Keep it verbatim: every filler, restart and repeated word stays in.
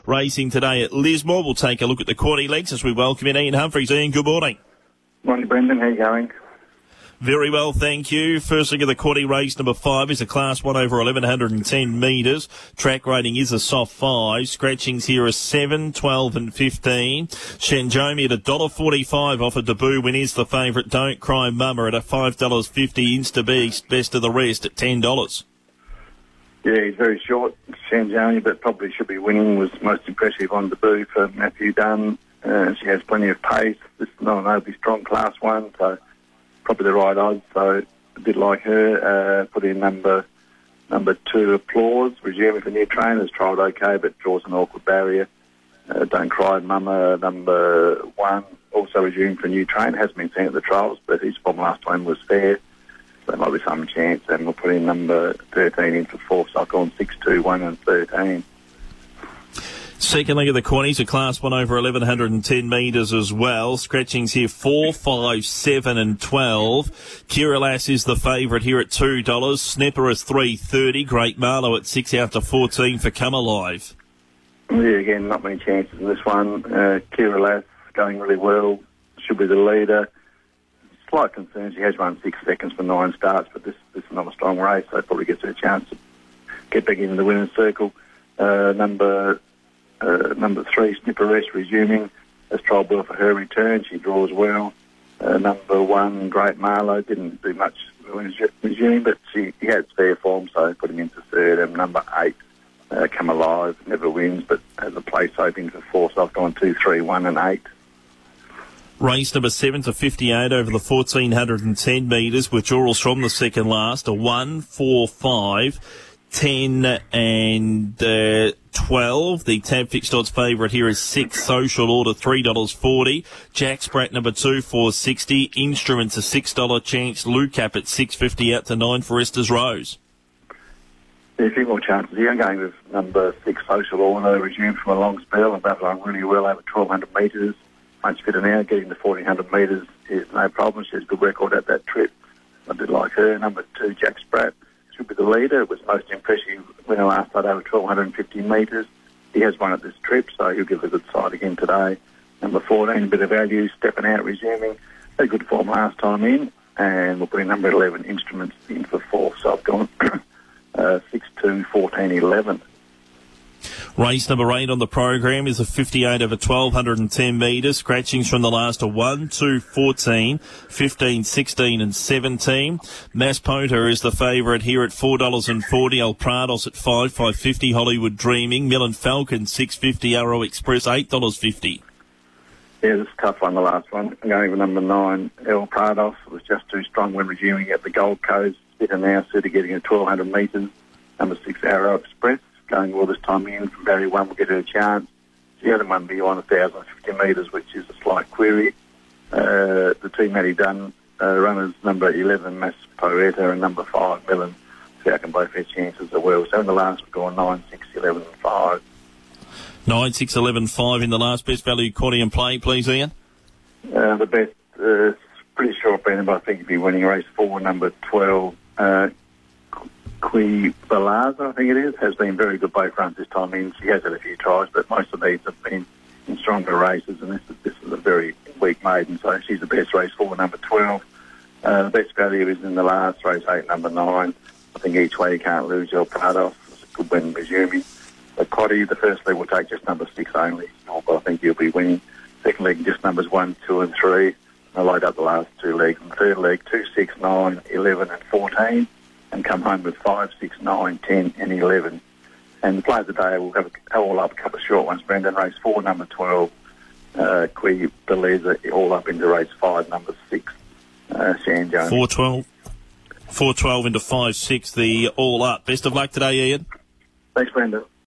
racing today at Lismore. We'll take a look at the quaddy legs as we welcome in Ian Humphries. Ian, good morning. Morning, Brendan. How you going? Very well, thank you. First look at the quaddy race number five is a class one over eleven ten metres. Track rating is a soft five. Scratchings here are seven, twelve and fifteen. Shenjomi at one dollar forty-five off a debut win is the favourite. Don't Cry Mama at a five dollars fifty. Insta Beast, best of the rest at ten dollars. Yeah, he's very short, Shenjomi, but probably should be winning. Was most impressive on debut for Matthew Dunn. Uh, she has plenty of pace. This is not an overly strong class one, so probably the right odds, so a bit like her. Uh, put in number number two, Applause, resuming for new trainers, trialled okay, but draws an awkward barrier. Uh, Don't Cry Mama, number one, also resuming for a new train. Hasn't been seen at the trials, but his form last time was fair. So there might be some chance, and we'll put in number thirteen in for fourth, so I'll go on six, two, one and thirteen. Second leg of the quaddies, a class one over eleven ten metres as well. Scratchings here four, five, seven and twelve. Kiralas is the favourite here at two dollars. Snapper is three thirty. Great Marlow at six out to fourteen for Come Alive. Yeah, again, not many chances in this one. Uh, Kiralas going really well. Should be the leader. Slight concern, she has run six seconds for nine starts, but this, this is not a strong race, so probably gets her a chance to get back into the winner's circle. Uh, number... Uh, number three, Snipper Rest, resuming. Has trialled well for her return. She draws well. Uh, number one, Great Marlow, didn't do much when resuming, but she he had fair form, so put him into third. And number eight, uh, Come Alive, never wins, but has a place open for four, so I've gone two, three, one and eight. Race number seven to fifty-eight over the fourteen ten metres, with Jorals from the second last, a one, four, five, ten and uh, twelve. The tab fixed odds favourite here is six, Social Order, three dollars forty. Jack Sprat number two, four sixty. Instruments a six dollars chance. Lucap at six fifty out to nine for Esther's Rose. There's a few more chances here. I'm going with number six, Social Order, resumed from a long spell and battling really well over twelve hundred metres. Much fitter now, getting to fourteen hundred metres is no problem. She has a good record at that trip. A bit like her. Number two, Jack Sprat, should be the leader. It was most impressive winner last night over twelve fifty metres. He has won at this trip, so he'll give a good side again today. Number fourteen, a bit of value, stepping out, resuming. Had good form last time in, and we'll put in number eleven, Instruments, in for fourth. So I've gone uh, six, two, fourteen, eleven. Race number eight on the program is a fifty-eight over twelve ten metres. Scratchings from the last are one, two, fourteen, fifteen, sixteen and seventeen. Mass Ponta is the favourite here at four dollars forty. El Prados at five, five fifty. Hollywood Dreaming. Millen Falcon, six fifty. Arrow Express, eight dollars fifty. Yeah, this is a tough one, the last one. I'm going with number nine, El Prados. It was just too strong when resuming at the Gold Coast. Bitter now, Suitor getting at twelve hundred metres. Number six, Arrow Express, going well this time in. From Barry one will get her a chance. The other one beyond one thousand fifty metres, which is a slight query. Uh, the team Matty Dunn, uh, runners number eleven, Mass Poeta, and number five, Millen Falcon, both their chances are well. So in the last, we've gone nine, six, eleven and five. nine, six, eleven, five in the last. Best value quaddy and play, please, Ian. Uh, the best, uh, it's pretty short, Brendan, but I think he'd be winning race four, number twelve, uh, Qui Balaza, I think it is, has been very good both runs this time in. She has had a few tries, but most of these have been in stronger races, and this is, this is a very weak maiden, so she's the best race four, number twelve. Uh, the best value is in the last race eight, number nine. I think each way you can't lose. El Prado, it's a good win, resuming. The Cotty, the first leg will take just number six only, but I think he'll be winning. Second leg, just numbers one, two and three. I'll load up the last two legs. And third leg, two, six, nine, eleven and fourteen. And come home with five, six, nine, ten and eleven. And the play of the day will have, a, have all up a couple of short ones. Brendan, race four, number twelve. Uh, Qui Beleza, all up into race five, number six. Uh, Shan Jones. four twelve. four twelve into five six, the all up. Best of luck today, Ian. Thanks, Brendan.